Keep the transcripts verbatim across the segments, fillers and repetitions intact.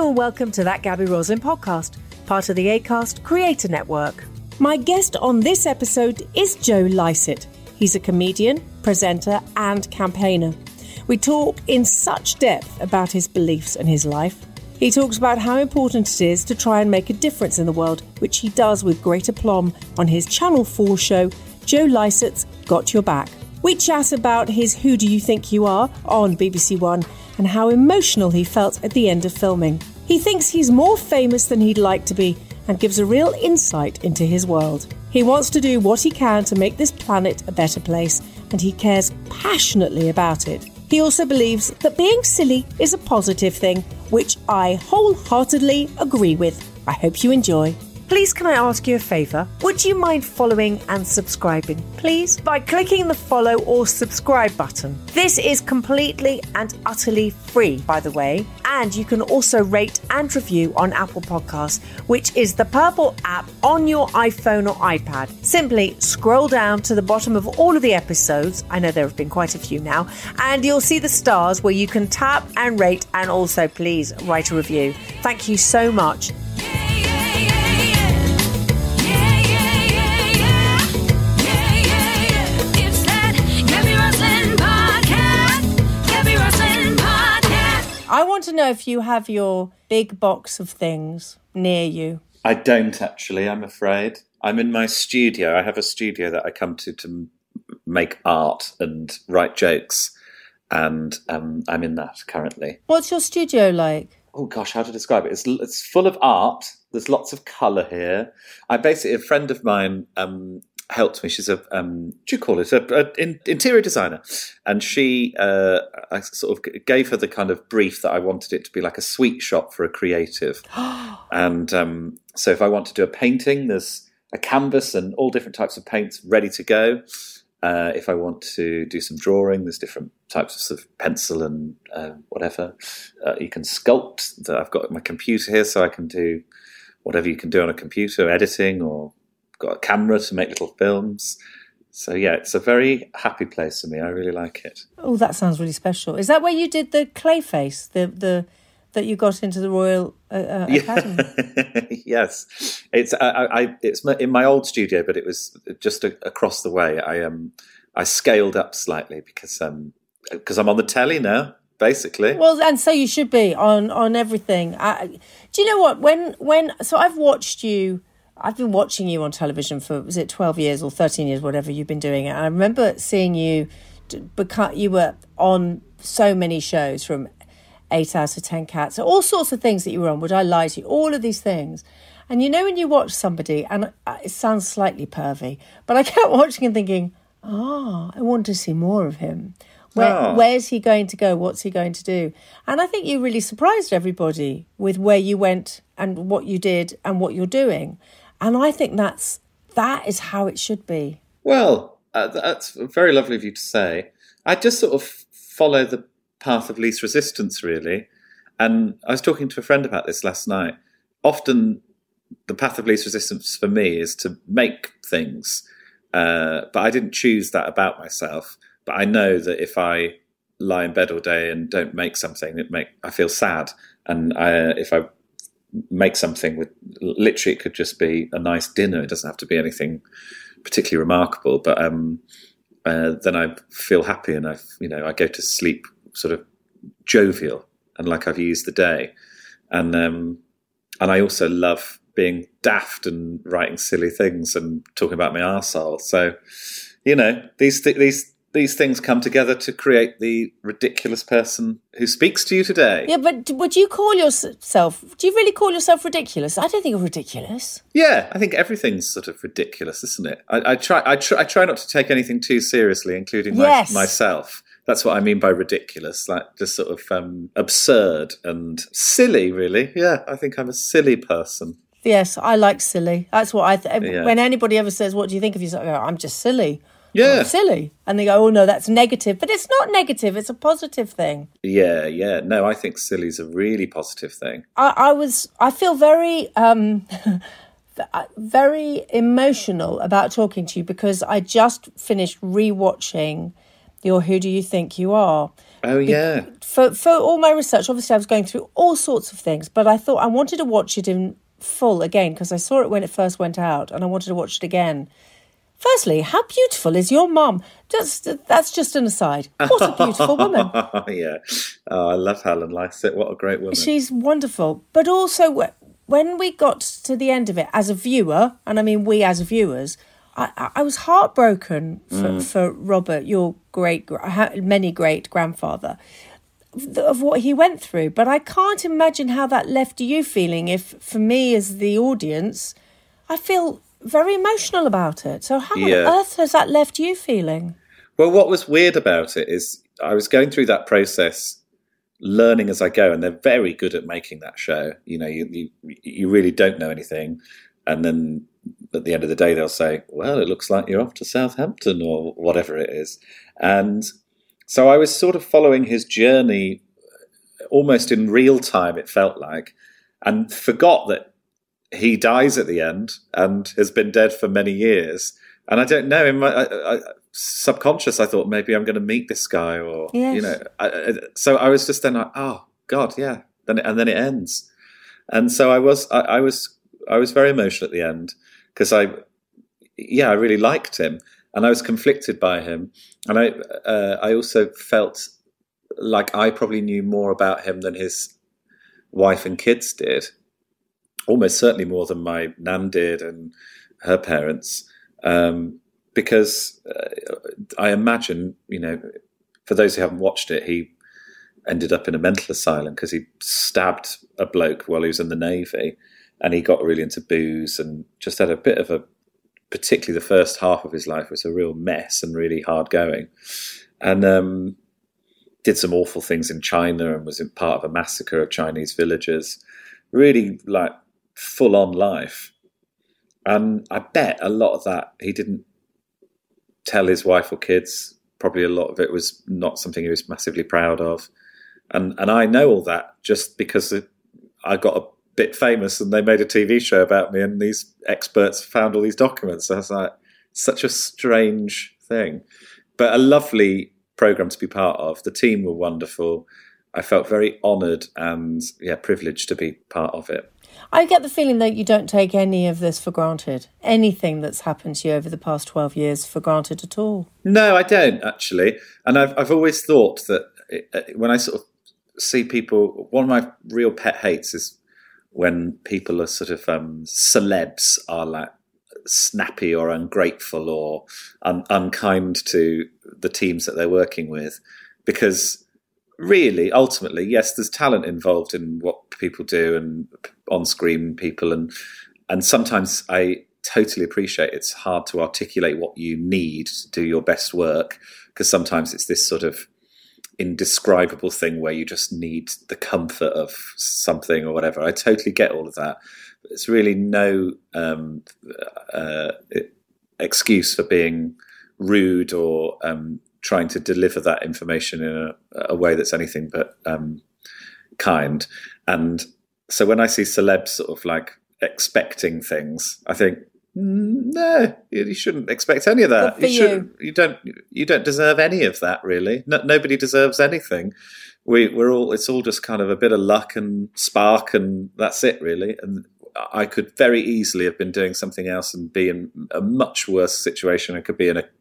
Hello and welcome to That Gabby Roslin podcast, part of the Acast Creator Network. My guest on this episode is Joe Lycett. He's a comedian, presenter and campaigner. We talk in such depth about his beliefs and his life. He talks about how important it is to try and make a difference in the world, which he does with great aplomb on his Channel four show, Joe Lycett's Got Your Back. We chat about his Who Do You Think You Are on B B C One and how emotional he felt at the end of filming. He thinks he's more famous than he'd like to be and gives a real insight into his world. He wants to do what he can to make this planet a better place, and he cares passionately about it. He also believes that being silly is a positive thing, which I wholeheartedly agree with. I hope you enjoy. Please, can I ask you a favour? Would you mind following and subscribing, please? By clicking the follow or subscribe button. This is completely and utterly free, by the way. And you can also rate and review on Apple Podcasts, which is the purple app on your iPhone or iPad. Simply scroll down to the bottom of all of the episodes. I know there have been quite a few now. And you'll see the stars where you can tap and rate and also please write a review. Thank you so much. I want to know if you have your big box of things near you. I don't actually, I'm afraid. I'm in my studio. I have a studio that I come to to make art and write jokes. And um, I'm in that currently. What's your studio like? Oh gosh, how to describe it? It's, it's full of art. There's lots of colour here. I basically, a friend of mine um, helped me. She's a, um, what do you call it? A, a in, interior designer. And she, uh, I sort of gave her the kind of brief that I wanted it to be like a sweet shop for a creative. and um, so if I want to do a painting, there's a canvas and all different types of paints ready to go. Uh, if I want to do some drawing, there's different types of, sort of pencil and uh, whatever. Uh, you can sculpt. I've got my computer here, so I can do whatever you can do on a computer, editing, or got a camera to make little films. So yeah, it's a very happy place for me. I really like it. Oh, that sounds really special. Is that where you did the clay face, the the that you got into the Royal uh, uh, Academy? Yes, it's I, I it's in my old studio, but it was just a, across the way. I um I scaled up slightly because um because I'm on the telly now, basically. Well, and so you should be on on everything. I, do you know what? When when so I've watched you. I've been watching you on television for, was it twelve years or thirteen years, whatever you've been doing it. And I remember seeing you, because you were on so many shows, from eight out of ten Cats, all sorts of things that you were on. Would I Lie to You? All of these things. And you know when you watch somebody, and it sounds slightly pervy, but I kept watching and thinking, oh, I want to see more of him. Where, oh. Where's he going to go? What's he going to do? And I think you really surprised everybody with where you went and what you did and what you're doing. And I think that's that is how it should be. Well, uh, that's very lovely of you to say. I just sort of follow the path of least resistance, really. And I was talking to a friend about this last night. Often the path of least resistance for me is to make things. Uh, but I didn't choose that about myself. But I know that if I lie in bed all day and don't make something, it make I feel sad. And I, if I make something with, literally, it could just be a nice dinner. It doesn't have to be anything particularly remarkable. But um, uh, then I feel happy, and I, you know, I go to sleep sort of jovial and like I've used the day. And um, and I also love being daft and writing silly things and talking about my arsehole. So, you know, these th- these. These things come together to create the ridiculous person who speaks to you today. Yeah, but would you call yourself, do you really call yourself ridiculous? I don't think you're ridiculous. Yeah, I think everything's sort of ridiculous, isn't it? I, I try I try, I try not to take anything too seriously, including my, yes. myself. That's what I mean by ridiculous, like just sort of um, absurd and silly, really. Yeah, I think I'm a silly person. Yes, I like silly. That's what I, th- yeah. when anybody ever says, what do you think of yourself? I go, I'm just silly. Yeah. Oh, silly. And they go, oh, no, that's negative. But it's not negative. It's a positive thing. Yeah, yeah. No, I think silly's a really positive thing. I, I was, I feel very, um, very emotional about talking to you because I just finished rewatching your Who Do You Think You Are? Oh, yeah. Be- for, for all my research, obviously I was going through all sorts of things, but I thought I wanted to watch it in full again because I saw it when it first went out and I wanted to watch it again. Firstly, how beautiful is your mum? Just that's just an aside. What a beautiful woman. Yeah. Oh, I love Helen Lycett. What a great woman. She's wonderful. But also, when we got to the end of it, as a viewer, and I mean we as viewers, I, I was heartbroken for, mm. for Robert, your great, many great grandfather, of what he went through. But I can't imagine how that left you feeling if, for me as the audience, I feel very emotional about it. So how yeah. on earth has that left you feeling? Well, what was weird about it is I was going through that process, learning as I go, and they're very good at making that show. You know, you you, you really don't know anything. And then at the end of the day, they'll say, well, it looks like you're off to Southampton or whatever it is. And so I was sort of following his journey almost in real time, it felt like, and forgot that he dies at the end and has been dead for many years. And I don't know, in my I, I, subconscious, I thought maybe I'm going to meet this guy, or yes. you know. I, I, so I was just then like, oh God, yeah. Then it, and then it ends, and so I was, I, I was, I was very emotional at the end because I, yeah, I really liked him, and I was conflicted by him, and I, uh, I also felt like I probably knew more about him than his wife and kids did. Almost certainly more than my nan did and her parents, um, because uh, I imagine, you know, for those who haven't watched it, he ended up in a mental asylum because he stabbed a bloke while he was in the Navy, and he got really into booze and just had a bit of a, particularly the first half of his life was a real mess and really hard going, and um, did some awful things in China and was in part of a massacre of Chinese villagers. Really like full on life. And I bet a lot of that he didn't tell his wife or kids. Probably a lot of it was not something he was massively proud of. And and I know all that just because it, I got a bit famous and they made a T V show about me and these experts found all these documents. So I was like, such a strange thing. But a lovely programme to be part of. The team were wonderful. I felt very honoured and yeah, privileged to be part of it. I get the feeling that you don't take any of this for granted. Anything that's happened to you over the past twelve years for granted at all. No, I don't actually. And I've I've always thought that it, when I sort of see people, one of my real pet hates is when people are sort of um, celebs are like snappy or ungrateful or un- unkind to the teams that they're working with, because really, ultimately, yes, there's talent involved in what people do and on-screen people, and and sometimes I totally appreciate it's hard to articulate what you need to do your best work, because sometimes it's this sort of indescribable thing where you just need the comfort of something or whatever. I totally get all of that. But it's really no um, uh, excuse for being rude or um, trying to deliver that information in a, a way that's anything but um, kind. And so when I see celebs sort of like expecting things, I think, no, you shouldn't expect any of that. You, should, you don't. You don't deserve any of that, really. No, nobody deserves anything. We, we're all. It's all just kind of a bit of luck and spark, and that's it, really. And I could very easily have been doing something else and be in a much worse situation. I could be in a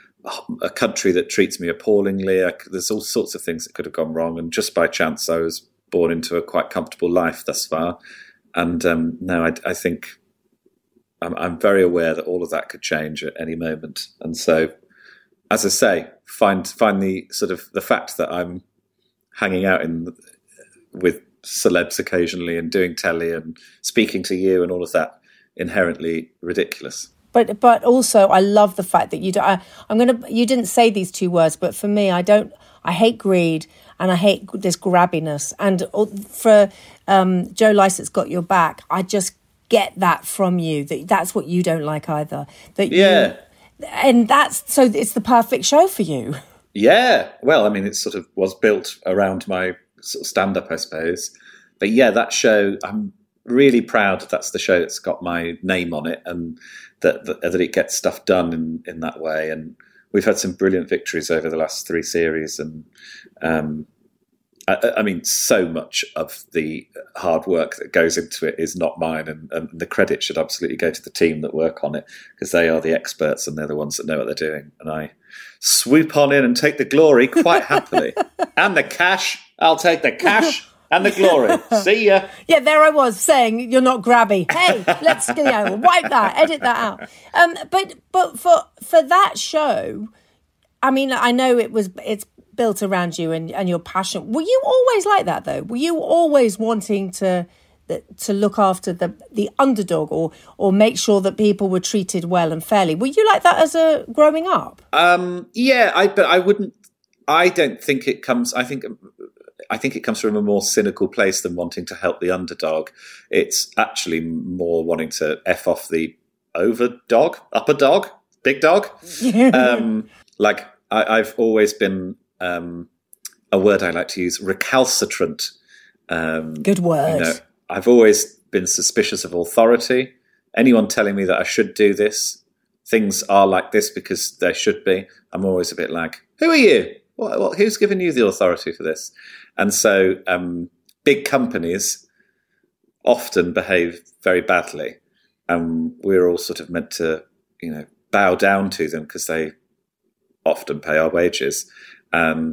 a country that treats me appallingly. I, there's all sorts of things that could have gone wrong, and just by chance, I was born into a quite comfortable life thus far. And um, no, I, I think. I'm, I'm very aware that all of that could change at any moment, and so, as I say, find find the sort of the fact that I'm hanging out in with celebs occasionally and doing telly and speaking to you and all of that inherently ridiculous. But but also, I love the fact that you don't. I, I'm gonna. You didn't say these two words, but for me, I don't. I hate greed and I hate this grabbiness. And for um, Joe Lycett's Got Your Back, I just get that from you, that that's what you don't like either, that yeah you, and that's so it's the perfect show for you. Yeah, well, I mean, it sort of was built around my sort of stand-up, I suppose, but yeah, that show, I'm really proud that that's the show that's got my name on it, and that that, that it gets stuff done in in that way. And we've had some brilliant victories over the last three series, and um, I, I mean, so much of the hard work that goes into it is not mine, and, and the credit should absolutely go to the team that work on it, because they are the experts and they're the ones that know what they're doing. And I swoop on in and take the glory quite happily. And the cash, I'll take the cash and the glory. See ya. Yeah, there I was saying you're not grabby. Hey, let's you know, wipe that, edit that out. Um, but but for for that show, I mean, I know it was it's built around you and, and your passion. Were you always like that though? Were you always wanting to to look after the the underdog, or or make sure that people were treated well and fairly? Were you like that as a growing up? Um, yeah, I but I wouldn't. I don't think it comes. I think. I think it comes from a more cynical place than wanting to help the underdog. It's actually more wanting to F off the over dog, upper dog, big dog. um, like I, I've always been, um, a word I like to use, recalcitrant. Um, Good word. You know, I've always been suspicious of authority. Anyone telling me that I should do this, things are like this because they should be, I'm always a bit like, who are you? What, what, who's given you the authority for this? And so um, big companies often behave very badly, and we're all sort of meant to, you know, bow down to them because they often pay our wages. And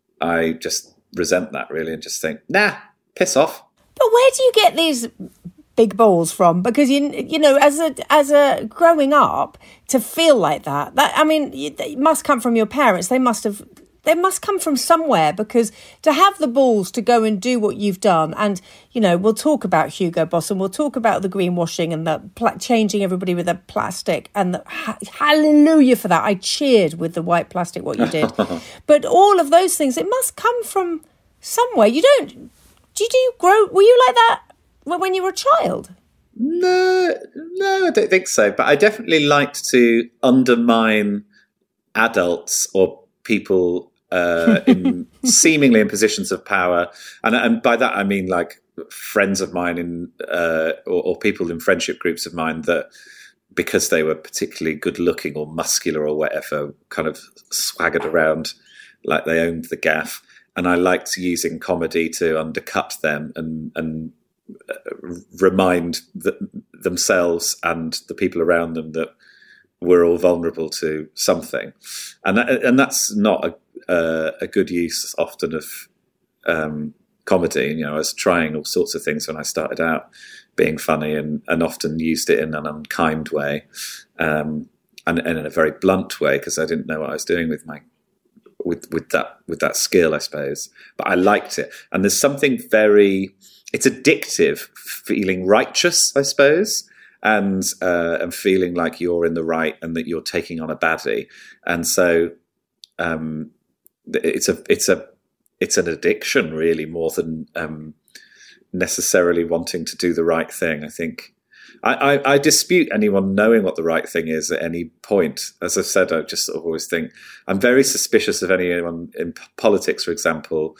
I just resent that really, and just think, nah, piss off. But where do you get these big balls from? Because you you know, as a as a growing up, to feel like that, that I mean, it must come from your parents. They must have. They must come from somewhere, because to have the balls to go and do what you've done, and, you know, we'll talk about Hugo Boss and we'll talk about the greenwashing and the pla- changing everybody with the plastic, and the, ha- hallelujah for that. I cheered with the white plastic, what you did. But all of those things, it must come from somewhere. You don't, do you, do you grow, were you like that when you were a child? No, no, I don't think so. But I definitely liked to undermine adults or people uh, in seemingly in positions of power, and and by that I mean like friends of mine in uh, or, or people in friendship groups of mine that, because they were particularly good looking or muscular or whatever, kind of swaggered around like they owned the gaff, and I liked using comedy to undercut them and and remind the, themselves and the people around them that we're all vulnerable to something, and that, and that's not a uh, a good use often of um, comedy. You know, I was trying all sorts of things when I started out, being funny, and, and often used it in an unkind way, um, and, and in a very blunt way, because I didn't know what I was doing with my with with that with that skill, I suppose. But I liked it, and there's something very it's addictive, feeling righteous, I suppose. And uh, and feeling like you're in the right and that you're taking on a baddie, and so um, it's a it's a it's an addiction really, more than um, necessarily wanting to do the right thing. I think I, I, I dispute anyone knowing what the right thing is at any point. As I've said, I just sort of always think I'm very suspicious of anyone in politics, for example,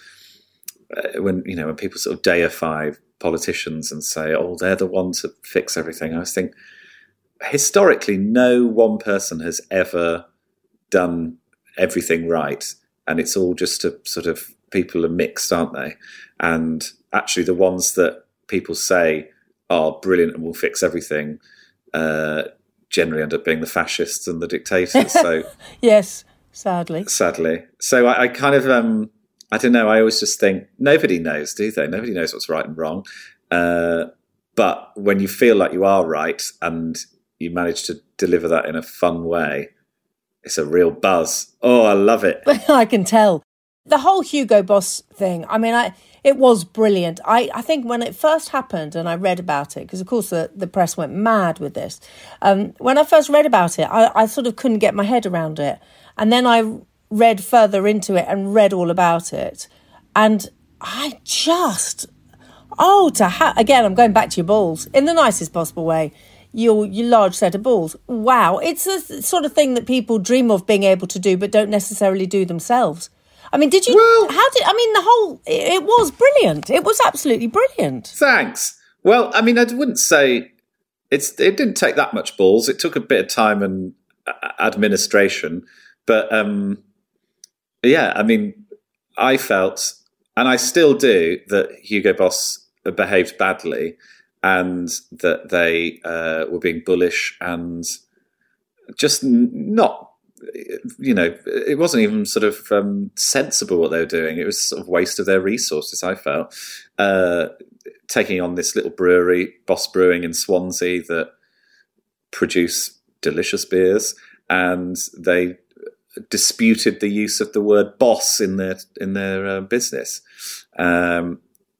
uh, when you know when people sort of deify politicians and say, oh, they're the ones that fix everything. I was thinking, historically, no one person has ever done everything right. And it's all just a sort of, people are mixed, aren't they? And actually the ones that people say are brilliant and will fix everything uh, generally end up being the fascists and the dictators. So yes, sadly. Sadly. So I, I kind of... Um, I don't know. I always just think nobody knows, do they? Nobody knows what's right and wrong. Uh, but when you feel like you are right and you manage to deliver that in a fun way, it's a real buzz. Oh, I love it. I can tell. The whole Hugo Boss thing, I mean, I it was brilliant. I, I think when it first happened and I read about it, because of course the, the press went mad with this. Um, when I first read about it, I, I sort of couldn't get my head around it. And then I read further into it and read all about it, and I just oh to ha- again I'm going back to your balls in the nicest possible way, your your large set of balls. Wow, it's the sort of thing that people dream of being able to do but don't necessarily do themselves. I mean, did you well, how did I mean the whole it was brilliant. It was absolutely brilliant. Thanks. Well, I mean, I wouldn't say it's it didn't take that much balls. It took a bit of time and administration. But um, yeah, I mean, I felt, and I still do, that Hugo Boss behaved badly and that they uh, were being bullish and just not, you know, it wasn't even sort of um, sensible what they were doing. It was sort of waste of their resources, I felt. Uh, taking on this little brewery, Boss Brewing in Swansea, that produce delicious beers, and they disputed the use of the word boss in their in their uh, business. Um,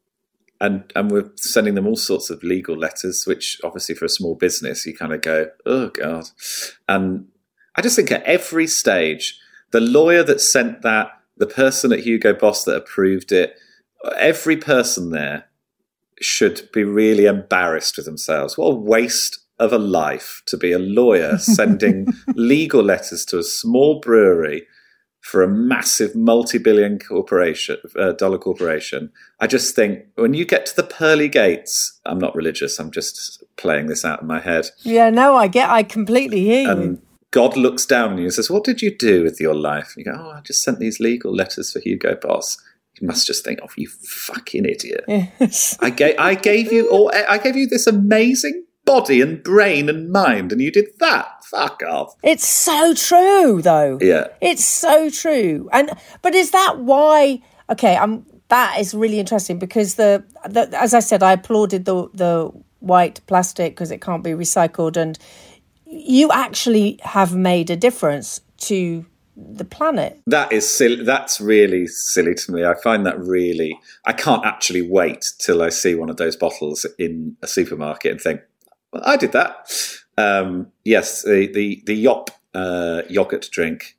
and and we're sending them all sorts of legal letters, which obviously for a small business, you kind of go, oh, God. And I just think at every stage, the lawyer that sent that, the person at Hugo Boss that approved it, every person there should be really embarrassed with themselves. What a waste of a life to be a lawyer sending legal letters to a small brewery for a massive multi-billion corporation, uh, dollar corporation. I just think when you get to the pearly gates, I'm not religious, I'm just playing this out in my head. Yeah, no, I get, I completely hear you. And God looks down on you and says, what did you do with your life? And you go, oh, I just sent these legal letters for Hugo Boss. You must just think, oh, you fucking idiot. Yes. I gave, I gave you, all, I gave you this amazing body and brain and mind, and you did that. Fuck off. It's so true, though. Yeah, it's so true. And but is that why? Okay, um, that is really interesting because the, the as I said, I applauded the the white plastic because it can't be recycled, and you actually have made a difference to the planet. That is silly. That's really silly to me. I find that really. I can't actually wait till I see one of those bottles in a supermarket and think, well, I did that. Um, yes, the the, the Yop uh, yogurt drink.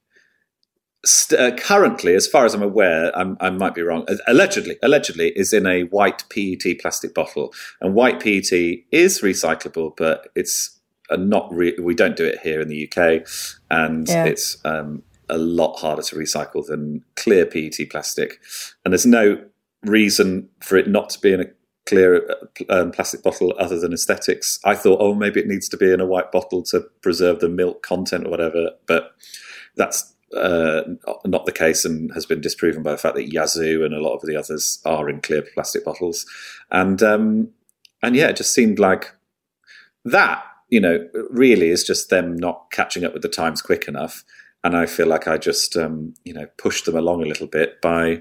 St- uh, currently, as far as I'm aware, I'm, I might be wrong. Allegedly, allegedly, is in a white P E T plastic bottle, and white P E T is recyclable, but it's a not. Re- we don't do it here in the U K, and yeah. it's um, a lot harder to recycle than clear P E T plastic. And there's no reason for it not to be in a clear um, plastic bottle other than aesthetics. I thought, oh, maybe it needs to be in a white bottle to preserve the milk content or whatever, but that's uh, not the case and has been disproven by the fact that Yazoo and a lot of the others are in clear plastic bottles. And um, and yeah, it just seemed like that, you know, really is just them not catching up with the times quick enough. And I feel like I just, um, you know, pushed them along a little bit by,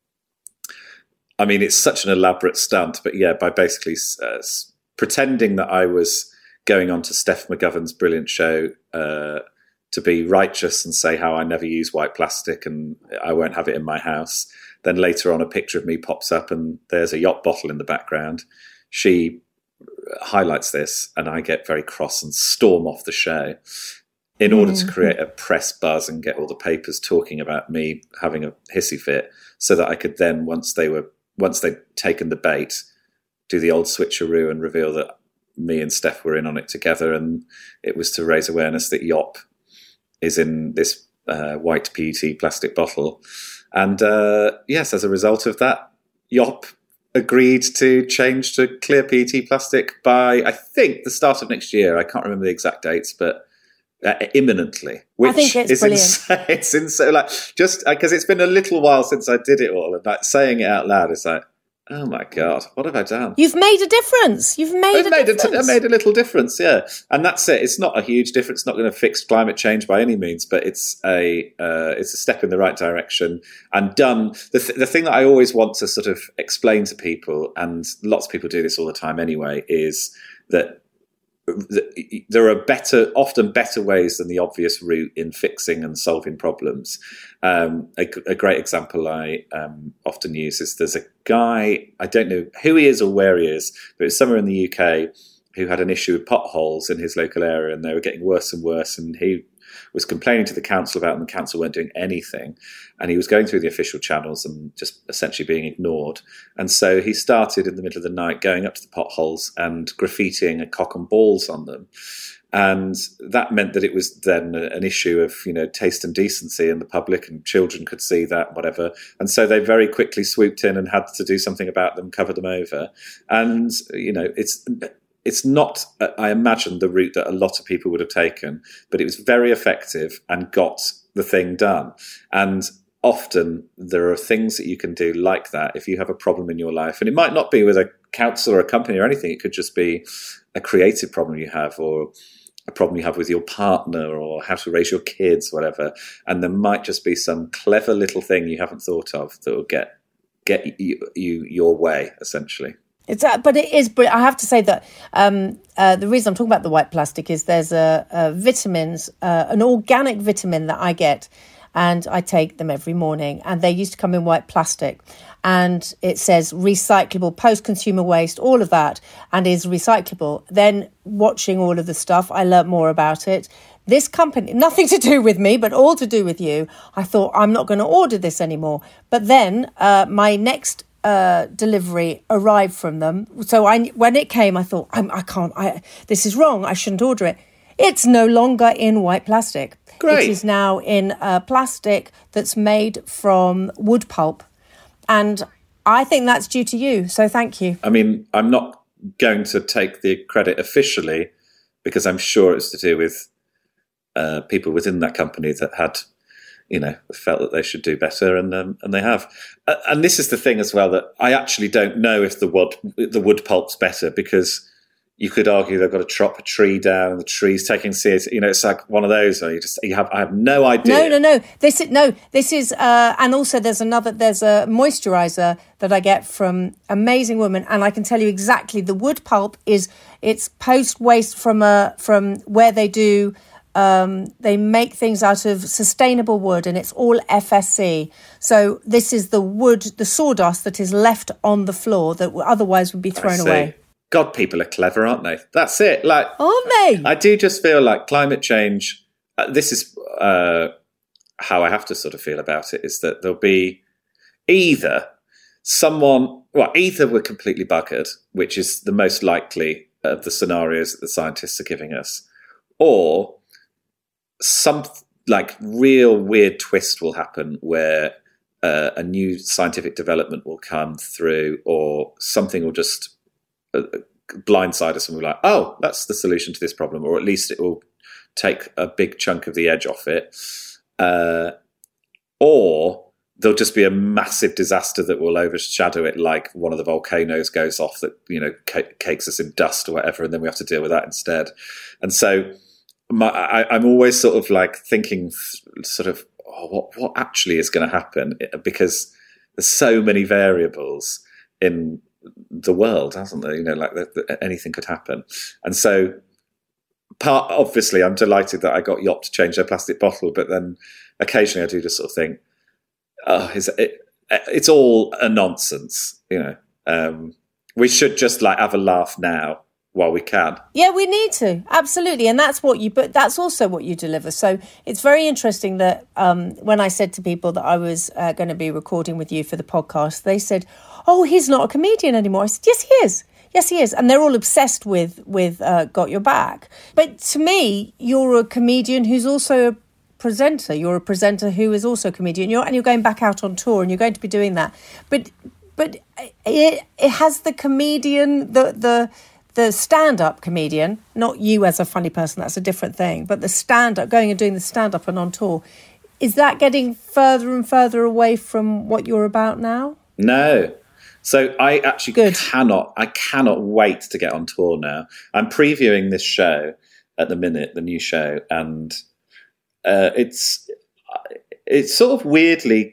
I mean, it's such an elaborate stunt, but yeah, by basically uh, pretending that I was going on to Steph McGovern's brilliant show uh, to be righteous and say how I never use white plastic and I won't have it in my house. Then later on, a picture of me pops up and there's a yacht bottle in the background. She highlights this and I get very cross and storm off the show in order to create a press buzz and get all the papers talking about me having a hissy fit so that I could then, once they were Once they'd taken the bait, do the old switcheroo and reveal that me and Steph were in on it together, and it was to raise awareness that Yop is in this uh, white P E T plastic bottle. And uh, yes, as a result of that, Yop agreed to change to clear P E T plastic by, I think, the start of next year. I can't remember the exact dates, but Uh, imminently, which I think it's is brilliant. insane. It's insane, like just because uh, it's been a little while since I did it all, and like saying it out loud is like, oh my God, what have I done? You've made a difference. You've made I've a made difference. A t- I made a little difference, yeah, and that's it. It's not a huge difference. It's not going to fix climate change by any means, but it's a uh, it's a step in the right direction and done. The th- the thing that I always want to sort of explain to people, and lots of people do this all the time anyway, is that there are better, often better ways than the obvious route in fixing and solving problems. Um, a, a great example I um, often use is there's a guy, I don't know who he is or where he is, but it's somewhere in the U K who had an issue with potholes in his local area and they were getting worse and worse, and he was complaining to the council about it and the council weren't doing anything. And he was going through the official channels and just essentially being ignored. And so he started in the middle of the night going up to the potholes and graffitiing a cock and balls on them. And that meant that it was then an issue of, you know, taste and decency in the public, and children could see that, whatever. And so they very quickly swooped in and had to do something about them, cover them over. And, you know, it's... It's not, I imagine, the route that a lot of people would have taken, but it was very effective and got the thing done. And often there are things that you can do like that if you have a problem in your life. And it might not be with a council or a company or anything. It could just be a creative problem you have, or a problem you have with your partner, or how to raise your kids, whatever. And there might just be some clever little thing you haven't thought of that will get get you, you your way, essentially. It's uh, but it is. But I have to say that um, uh, the reason I'm talking about the white plastic is there's a, a vitamins, uh, an organic vitamin that I get, and I take them every morning. And they used to come in white plastic, and it says recyclable, post-consumer waste, all of that, and is recyclable. Then watching all of the stuff, I learnt more about it. This company, nothing to do with me, but all to do with you. I thought, I'm not going to order this anymore. But then uh, my next Uh, delivery arrived from them. So I, when it came, I thought, I'm, I can't, I, this is wrong. I shouldn't order it. It's no longer in white plastic. Great. It is now in uh, plastic that's made from wood pulp. And I think that's due to you. So thank you. I mean, I'm not going to take the credit officially, because I'm sure it's to do with uh, people within that company that had, you know, felt that they should do better, and um, and they have. Uh, and this is the thing as well, that I actually don't know if the wood the wood pulp's better, because you could argue they've got to chop a tree down and the tree's taking C O two. You know, it's like one of those where you just you have I have no idea. No, no, no. This is no. This is uh, and also there's another. There's a moisturizer that I get from Amazing Woman, and I can tell you exactly. The wood pulp is it's post waste from a from where they do. Um, they make things out of sustainable wood, and it's all F S C. So this is the wood, the sawdust that is left on the floor that otherwise would be thrown away. God, people are clever, aren't they? That's it. Like, aren't they? I do just feel like climate change. Uh, this is uh, how I have to sort of feel about it. Is that there'll be either someone, well, either we're completely buggered, which is the most likely of the scenarios that the scientists are giving us, or some like real weird twist will happen where uh, a new scientific development will come through, or something will just uh, blindside us and we're like, oh, that's the solution to this problem, or at least it will take a big chunk of the edge off it. Uh, or there'll just be a massive disaster that will overshadow it, like one of the volcanoes goes off that, you know, c- cakes us in dust or whatever, and then we have to deal with that instead. And so My, I, I'm always sort of like thinking, sort of, oh, what what actually is going to happen? Because there's so many variables in the world, hasn't there? You know, like the, the, anything could happen. And so, part obviously, I'm delighted that I got Yop to change their plastic bottle, but then occasionally I do just sort of think, oh, is it? It's all a nonsense. You know, um, we should just like have a laugh now while we can. Yeah, we need to. Absolutely. And that's what you, but that's also what you deliver. So it's very interesting that um, when I said to people that I was uh, going to be recording with you for the podcast, they said, oh, he's not a comedian anymore. I said, yes, he is. Yes, he is. And they're all obsessed with, with uh, Got Your Back. But to me, you're a comedian who's also a presenter. You're a presenter who is also a comedian. You're, and you're going back out on tour, and you're going to be doing that. But but it, it has the comedian, the the... the stand-up comedian, not you as a funny person, that's a different thing, but the stand-up, going and doing the stand-up and on tour, is that getting further and further away from what you're about now? No. So I actually Good. cannot, I cannot wait to get on tour now. I'm previewing this show at the minute, the new show, and uh, it's it's sort of weirdly,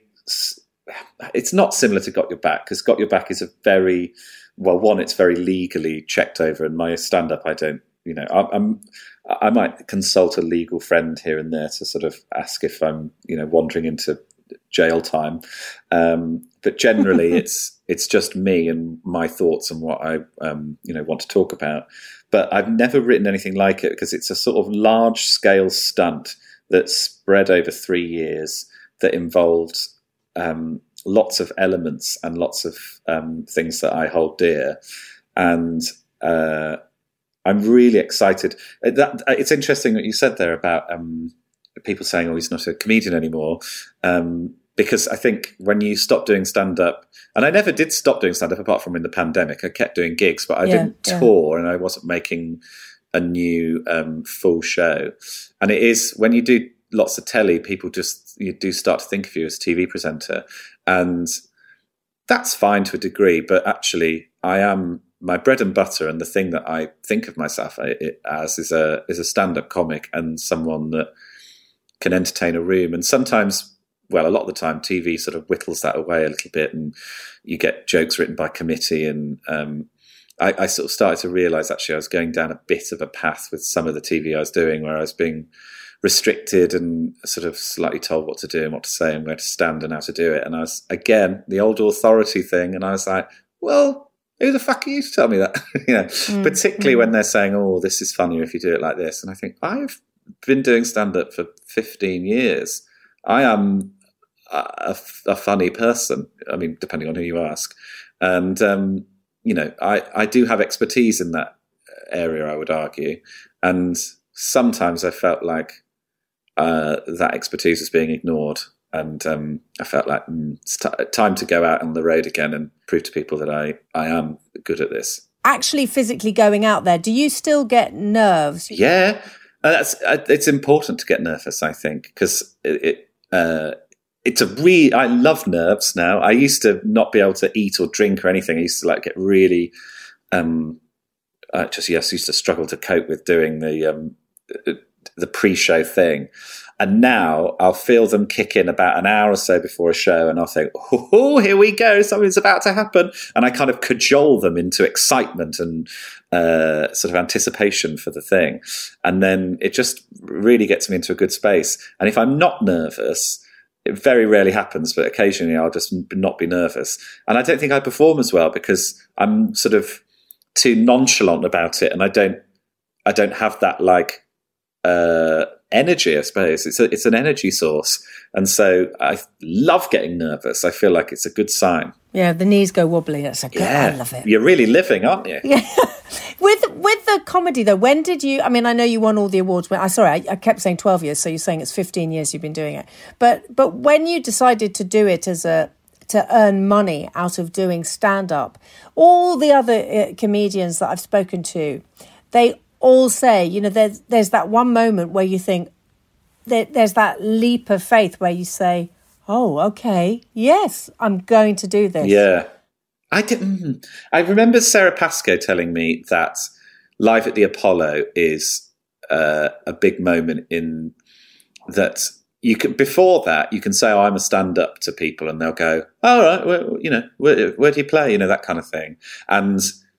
it's not similar to Got Your Back, because Got Your Back is a very... Well, one, it's very legally checked over, and my stand-up, I don't, you know, I, I'm, I might consult a legal friend here and there to sort of ask if I'm, you know, wandering into jail time. Um, but generally, it's it's just me and my thoughts and what I, um, you know, want to talk about. But I've never written anything like it, because it's a sort of large-scale stunt that's spread over three years that involved Um, lots of elements and lots of um, things that I hold dear. And uh, I'm really excited. That, it's interesting what you said there about um, people saying, oh, he's not a comedian anymore. Um, because I think when you stop doing stand-up, and I never did stop doing stand-up apart from in the pandemic, I kept doing gigs, but I yeah, didn't yeah. tour, and I wasn't making a new um, full show. And it is, when you do lots of telly, people just you do start to think of you as a T V presenter, and that's fine to a degree. But actually, I am my bread and butter, and the thing that I think of myself as is a is a stand-up comic and someone that can entertain a room. And sometimes, well, a lot of the time, T V sort of whittles that away a little bit, and you get jokes written by committee. And um, I, I sort of started to realise actually I was going down a bit of a path with some of the T V I was doing, where I was being restricted and sort of slightly told what to do and what to say and where to stand and how to do it. And I was, again, the old authority thing. And I was like, well, who the fuck are you to tell me that? you know, mm, particularly mm. when they're saying, oh, this is funnier if you do it like this. And I think, I've been doing stand-up for fifteen years. I am a, a funny person. I mean, depending on who you ask. And, um, you know, I, I do have expertise in that area, I would argue. And sometimes I felt like uh, that expertise was being ignored. And um, I felt like mm, it's t- time to go out on the road again and prove to people that I, I am good at this. Actually physically going out there, do you still get nerves? Yeah, uh, that's uh, it's important to get nervous, I think, because it, it uh, it's a re. I love nerves now. I used to not be able to eat or drink or anything. I used to like get really, um, uh, just yes, used to struggle to cope with doing the um, the pre-show thing. And now I'll feel them kick in about an hour or so before a show, and I'll think, oh, here we go, something's about to happen. And I kind of cajole them into excitement and uh, sort of anticipation for the thing. And then it just really gets me into a good space. And if I'm not nervous, it very rarely happens, but occasionally I'll just not be nervous. And I don't think I perform as well because I'm sort of too nonchalant about it, and I don't, I don't have that like, uh, energy, I suppose. It's a, it's an energy source. And so I love getting nervous. I feel like it's a good sign. Yeah, the knees go wobbly. That's a good, yeah, I love it. You're really living, aren't you? Yeah. with with the comedy, though, when did you, I mean, I know you won all the awards. When, I Sorry, I, I kept saying twelve years, so you're saying it's fifteen years you've been doing it. But but when you decided to do it as a, to earn money out of doing stand-up, all the other uh, comedians that I've spoken to, they all say, you know, there's there's that one moment where you think, there, there's that leap of faith where you say, oh, okay, yes, I'm going to do this. Yeah. I didn't. I remember Sarah Pascoe telling me that Live at the Apollo is uh, a big moment in that you can, before that, you can say, oh, I'm a stand-up to people, and they'll go, all right, well, you know, where, where do you play? You know, that kind of thing. And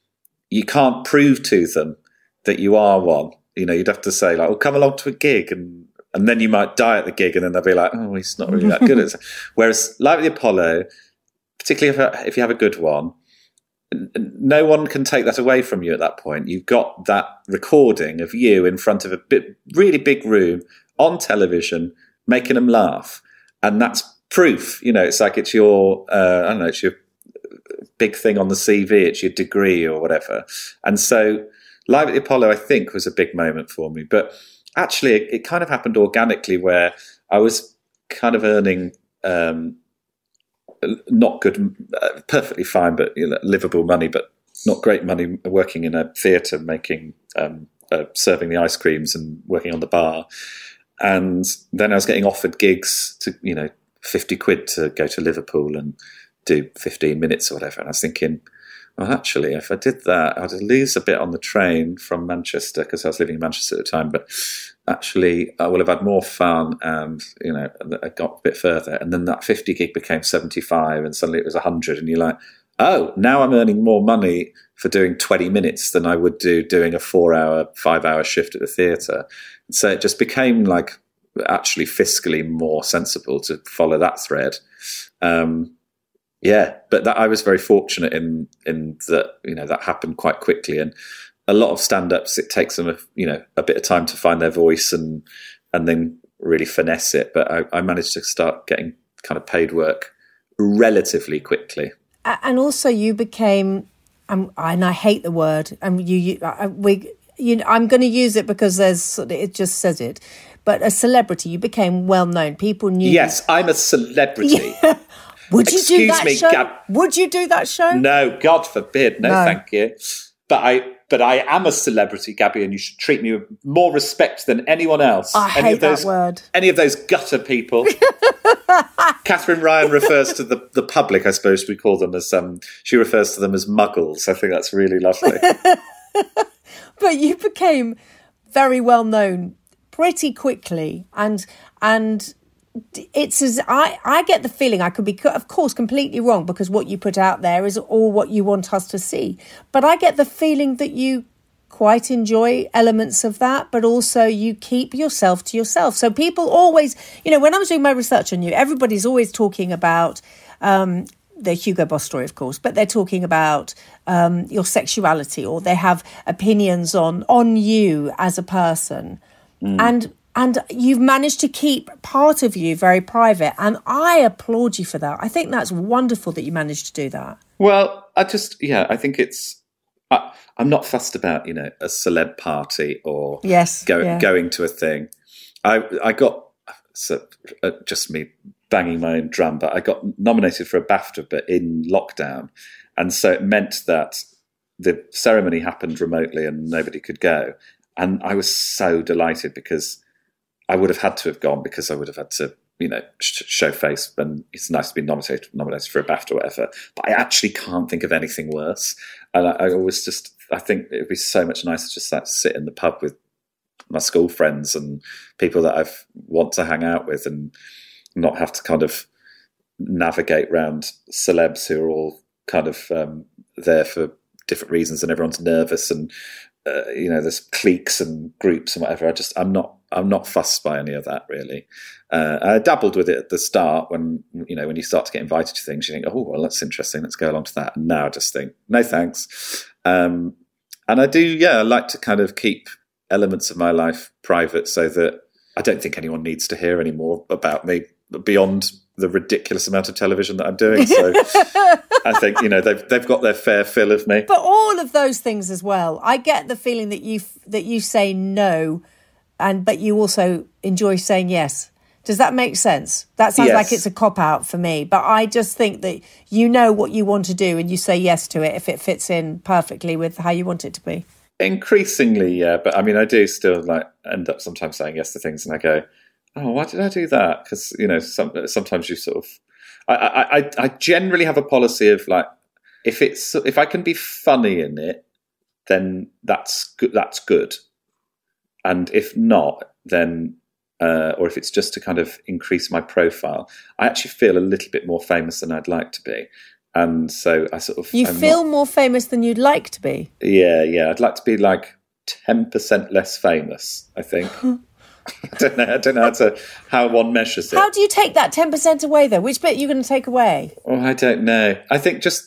you can't prove to them that you are one. You know, you'd have to say like, "Oh, come along to a gig," and and then you might die at the gig, and then they'll be like, "Oh, he's not really that good at it." Whereas, Live at the Apollo, particularly if, if you have a good one, no one can take that away from you at that point. You've got that recording of you in front of a bit, really big room on television, making them laugh, and that's proof. You know, it's like it's your, uh, I don't know, it's your big thing on the C V, it's your degree or whatever, and so. Live at the Apollo, I think, was a big moment for me. But actually, it, it kind of happened organically where I was kind of earning um, not good, uh, perfectly fine, but you know, livable money, but not great money working in a theatre, making, um, uh, serving the ice creams and working on the bar. And then I was getting offered gigs to, you know, fifty quid to go to Liverpool and do fifteen minutes or whatever. And I was thinking, well, actually, if I did that, I'd lose a bit on the train from Manchester because I was living in Manchester at the time. But actually, I will have had more fun, and you know, I got a bit further. And then that fifty gig became seventy-five, and suddenly it was a hundred. And you're like, oh, now I'm earning more money for doing twenty minutes than I would do doing a four-hour, five-hour shift at the theatre. So it just became like actually fiscally more sensible to follow that thread. Um, Yeah, but that, I was very fortunate in in that, you know, that happened quite quickly. And a lot of stand-ups, it takes them, a, you know, a bit of time to find their voice and and then really finesse it. But I, I managed to start getting kind of paid work relatively quickly. And also, you became, um, and I hate the word, and you, you I, we, you know, I'm going to use it because there's it just says it. But a celebrity, you became well known. People knew. Yes, you. I'm a celebrity. Yeah. Would you Excuse do that me, show? Gab- Would you do that show? No, God forbid. No, no, thank you. But I, but I am a celebrity, Gabby, and you should treat me with more respect than anyone else. I any hate of those, that word. Any of those gutter people. Catherine Ryan refers to the, the public, I suppose we call them as, um, she refers to them as muggles. I think that's really lovely. But you became very well known pretty quickly, and and it's as I, I get the feeling, I could be, of course, completely wrong, because what you put out there is all what you want us to see. But I get the feeling that you quite enjoy elements of that, but also you keep yourself to yourself. So people always, you know, when I was doing my research on you, everybody's always talking about um, the Hugo Boss story, of course, but they're talking about um, your sexuality, or they have opinions on on you as a person. Mm. And And you've managed to keep part of you very private. And I applaud you for that. I think that's wonderful that you managed to do that. Well, I just, yeah, I think it's, I, I'm not fussed about, you know, a celeb party or yes, go, yeah. going to a thing. I I got, so, uh, just me banging my own drum, but I got nominated for a BAFTA, but in lockdown. And so it meant that the ceremony happened remotely and nobody could go. And I was so delighted, because I would have had to have gone, because I would have had to, you know, sh- show face. And it's nice to be nominated nominated for a BAFTA or whatever. But I actually can't think of anything worse. And I, I always just, I think it would be so much nicer just like sit in the pub with my school friends and people that I want to hang out with, and not have to kind of navigate around celebs who are all kind of um, there for different reasons, and everyone's nervous, and uh, you know, there's cliques and groups and whatever. I just, I'm not. I'm not fussed by any of that, really. Uh, I dabbled with it at the start when, you know, when you start to get invited to things, you think, oh, well, that's interesting. Let's go along to that. And now I just think, no, thanks. Um, and I do, yeah, I like to kind of keep elements of my life private, so that I don't think anyone needs to hear any more about me beyond the ridiculous amount of television that I'm doing. So I think, you know, they've they've got their fair fill of me. But all of those things as well. I get the feeling that you that you say no, and but you also enjoy saying yes. Does that make sense? That sounds yes. like it's a cop-out for me. But I just think that you know what you want to do, and you say yes to it if it fits in perfectly with how you want it to be. Increasingly, yeah. But I mean, I do still like end up sometimes saying yes to things, and I go, oh, why did I do that? Because, you know, some, sometimes you sort of... I, I, I generally have a policy of like, if it's if I can be funny in it, then that's good. That's good. And if not, then, uh, or if it's just to kind of increase my profile, I actually feel a little bit more famous than I'd like to be. And so I sort of... You I'm feel not, more famous than you'd like to be? Yeah, yeah. I'd like to be like ten percent less famous, I think. I don't know. I don't know how, to, how one measures it. How do you take that ten percent away, though? Which bit are you going to take away? Oh, I don't know. I think just...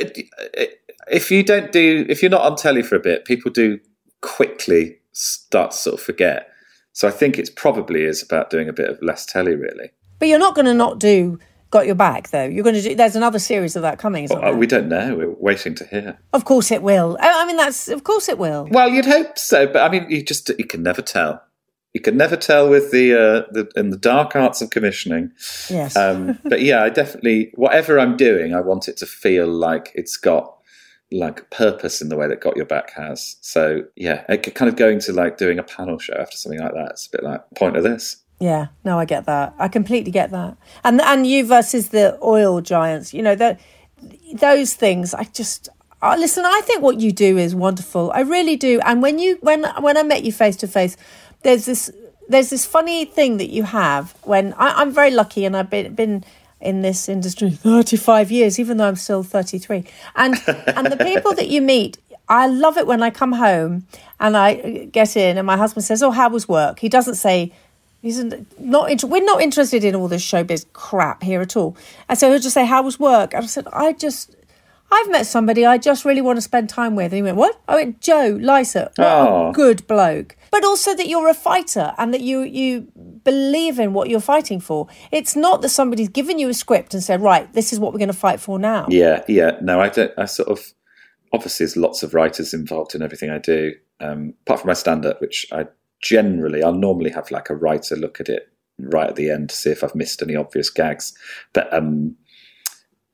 If you don't do... If you're not on telly for a bit, people do quickly start to sort of forget. So I think it's probably is about doing a bit of less telly, really. But you're not going to not do Got Your Back, though. You're going to do. There's another series of that coming, isn't well, there? We don't know. We're waiting to hear. Of course it will. I mean, that's of course it will. Well, you'd hope so, but I mean, you just you can never tell. You can never tell with the uh, the in the dark arts of commissioning. Yes. Um, but yeah, I definitely whatever I'm doing, I want it to feel like it's got like purpose in the way that Got Your Back has. So yeah, it, kind of going to like doing a panel show after something like that. It's a bit like point of this. Yeah, no, I get that. I completely get that. And and you versus the oil giants, you know, that those things. I just uh, listen. I think what you do is wonderful. I really do. And when you when when I met you face to face, there's this there's this funny thing that you have. When I, I'm very lucky, and I've been been in this industry thirty-five years, even though I'm still thirty-three. And and the people that you meet, I love it when I come home and I get in, and my husband says, "Oh, how was work?" He doesn't say. He's not. Inter- we're not interested in all this showbiz crap here at all. And so he'll just say, "How was work?" And I said, "I just, I've met somebody I just really want to spend time with." And he went, "What?" I went, "Joe Lycett, what oh. a good bloke." But also that you're a fighter and that you you believe in what you're fighting for. It's not that somebody's given you a script and said, "Right, this is what we're going to fight for now." Yeah, yeah. No, I don't. I sort of obviously there's lots of writers involved in everything I do. Um, apart from my stand-up, which I. Generally, I'll normally have like a writer look at it right at the end to see if I've missed any obvious gags. But um,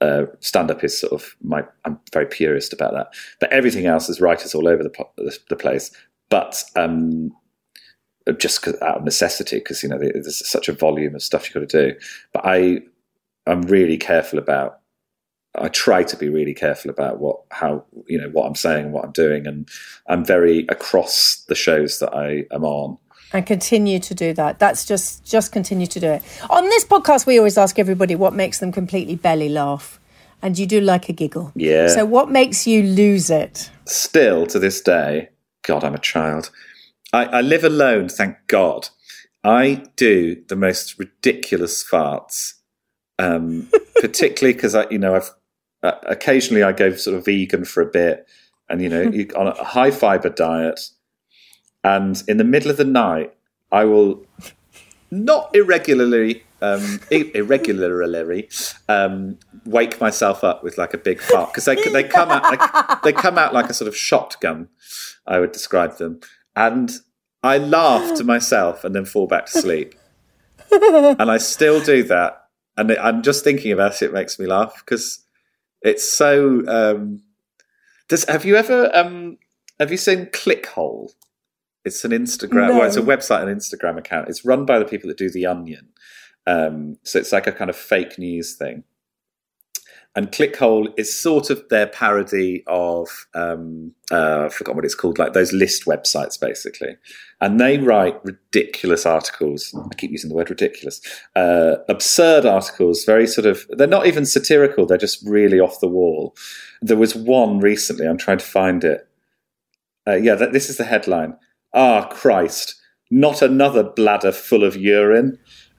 uh, stand-up is sort of my, I'm very purist about that. But everything else is writers all over the, the, the place. But um, just out of necessity, because, you know, there's such a volume of stuff you've got to do. But I, I'm really careful about, I try to be really careful about what, how, you know, what I'm saying, what I'm doing. And I'm very across the shows that I am on. And continue to do that. That's just, just continue to do it. On this podcast, we always ask everybody what makes them completely belly laugh. And you do like a giggle. Yeah. So what makes you lose it? Still to this day, God, I'm a child. I, I live alone, thank God. I do the most ridiculous farts. Um, particularly because I, you know, I've uh, occasionally I go sort of vegan for a bit, and you know, you, on a high fiber diet, and in the middle of the night, I will not irregularly, um, irregularly, um, wake myself up with like a big fart, because they they come out like, they come out like a sort of shotgun, I would describe them, and I laugh to myself and then fall back to sleep, and I still do that. And I'm just thinking about it, it makes me laugh because it's so. Um, does have you ever um, have you seen Clickhole? It's an Instagram. No. Well, it's a website and Instagram account. It's run by the people that do The Onion, um, so it's like a kind of fake news thing. And Clickhole is sort of their parody of, um, uh, I've forgotten what it's called, like those list websites, basically. And they write ridiculous articles. I keep using the word ridiculous. Uh, absurd articles, very sort of, they're not even satirical, they're just really off the wall. There was one recently, I'm trying to find it. Uh, yeah, that, this is the headline. Ah, Christ, not another bladder full of urine.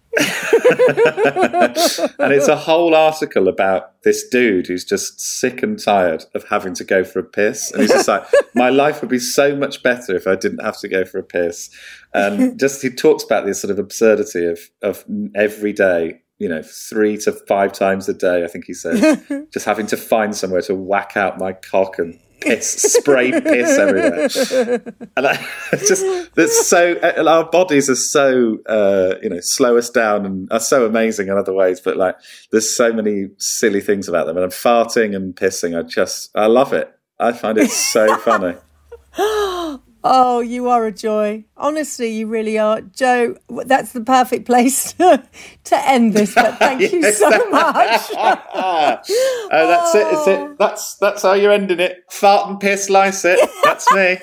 And it's a whole article about this dude who's just sick and tired of having to go for a piss, and he's just like, my life would be so much better if I didn't have to go for a piss. And just he talks about this sort of absurdity of of every day, you know, three to five times a day, I think he says, just having to find somewhere to whack out my cock and piss, spray piss everywhere. And I, it's just, that's so, our bodies are so, uh, you know, slow us down and are so amazing in other ways, but like, there's so many silly things about them. And I'm farting and pissing. I just, I love it. I find it so funny. Oh, you are a joy. Honestly, you really are. Joe, that's the perfect place to, to end this, but thank yes. you so much. Oh, that's it, is it? That's, that's how you're ending it. Fart and piss, lice it. That's me.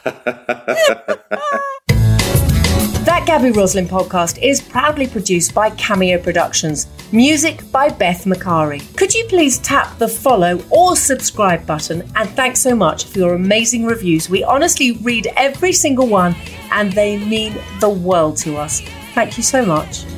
That Gaby Roslin podcast is proudly produced by Cameo Productions. Music by Beth Macari. Could you please tap the follow or subscribe button? And thanks so much for your amazing reviews. We honestly read every single one and they mean the world to us. Thank you so much.